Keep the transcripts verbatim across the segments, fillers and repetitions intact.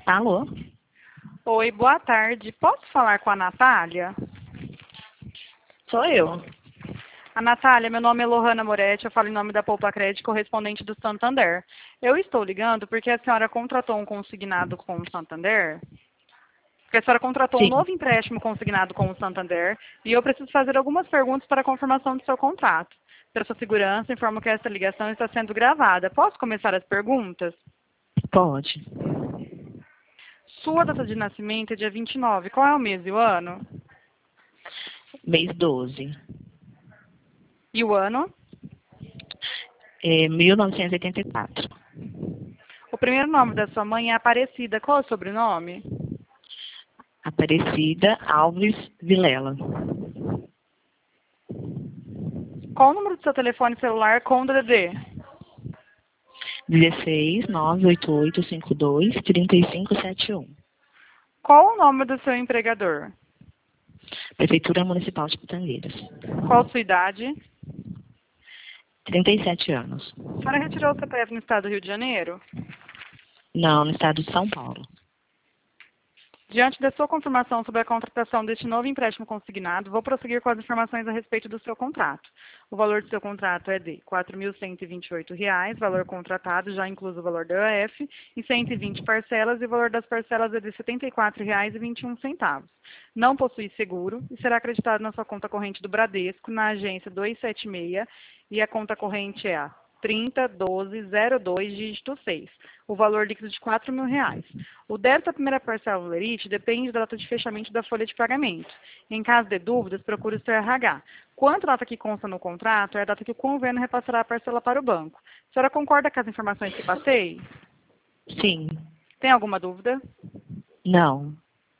Alô? Oi, boa tarde. Posso falar com a Natália? Sou eu. A Natália, meu nome é Lohana Moretti, eu falo em nome da Poupa Crédito, correspondente do Santander. Eu estou ligando porque a senhora contratou um consignado com o Santander, porque a senhora contratou um Sim, novo empréstimo consignado com o Santander e eu preciso fazer algumas perguntas para a confirmação do seu contrato. Para sua segurança, informo que essa ligação está sendo gravada. Posso começar as perguntas? pode. Sua data de nascimento é dia vinte e nove. Qual é o mês e o ano? Mês doze. E o ano? É, mil novecentos e oitenta e quatro. O primeiro nome da sua mãe é Aparecida. Qual é o sobrenome? Aparecida Alves Vilela. Qual o número do seu telefone celular com D D D? dezesseis, nove oito oito, cinco dois, três cinco sete um. Qual o nome do seu empregador? Prefeitura Municipal de Pitangueiras. Qual a sua idade? trinta e sete anos. A senhora retirou o C P F no estado do Rio de Janeiro? Não, no estado de São Paulo. Diante da sua confirmação sobre a contratação deste novo empréstimo consignado, vou prosseguir com as informações a respeito do seu contrato. O valor do seu contrato é de quatro mil cento e vinte e oito reais, valor contratado já incluso o valor da E O F, em cento e vinte parcelas, e o valor das parcelas é de setenta e quatro reais e vinte e um centavos. Não possui seguro e será acreditado na sua conta corrente do Bradesco, na agência duzentos e setenta e seis, e a conta corrente é a trinta, doze, zero dois, dígito seis. O valor líquido de quatro mil reais. O débito da primeira parcela do lerite depende da data de fechamento da folha de pagamento. Em caso de dúvidas, procure o seu R H. Quanto a data que consta no contrato, é a data que o convênio repassará a parcela para o banco. A senhora concorda com as informações que passei? Sim. Tem alguma dúvida? Não.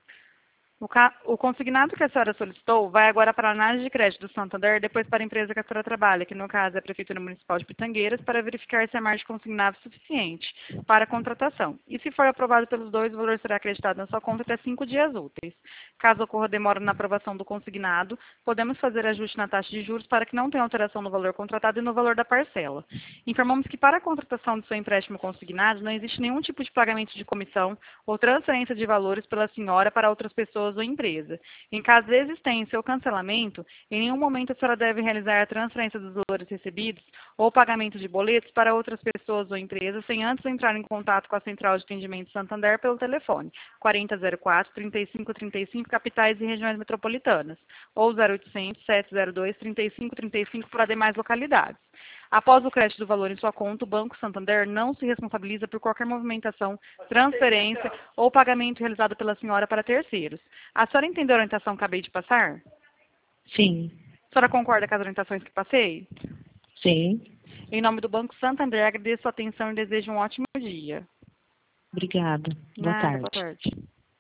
O, ca... o consignado que a senhora solicitou vai agora para a análise de crédito do Santander, depois para a empresa que a senhora trabalha, que no caso é a Prefeitura Municipal de Pitangueiras, para verificar se a margem consignada é suficiente para a contratação. E se for aprovado pelos dois, o valor será acreditado na sua conta até cinco dias úteis. Caso ocorra demora na aprovação do consignado, podemos fazer ajuste na taxa de juros para que não tenha alteração no valor contratado e no valor da parcela. Informamos que para a contratação do seu empréstimo consignado, não existe nenhum tipo de pagamento de comissão ou transferência de valores pela senhora para outras pessoas ou empresa. Em caso de existência ou cancelamento, em nenhum momento a senhora deve realizar a transferência dos valores recebidos ou pagamento de boletos para outras pessoas ou empresas sem antes entrar em contato com a Central de Atendimento Santander pelo telefone quarenta zero quatro, trinta e cinco trinta e cinco, capitais e regiões metropolitanas, ou zero oitocentos, sete zero dois, trinta e cinco trinta e cinco para demais localidades. Após o crédito do valor em sua conta, o Banco Santander não se responsabiliza por qualquer movimentação, transferência ou pagamento realizado pela senhora para terceiros. A senhora entendeu a orientação que acabei de passar? Sim. A senhora concorda com as orientações que passei? Sim. Em nome do Banco Santander, agradeço a atenção e desejo um ótimo dia. Obrigada. Boa Nada, boa tarde. tarde.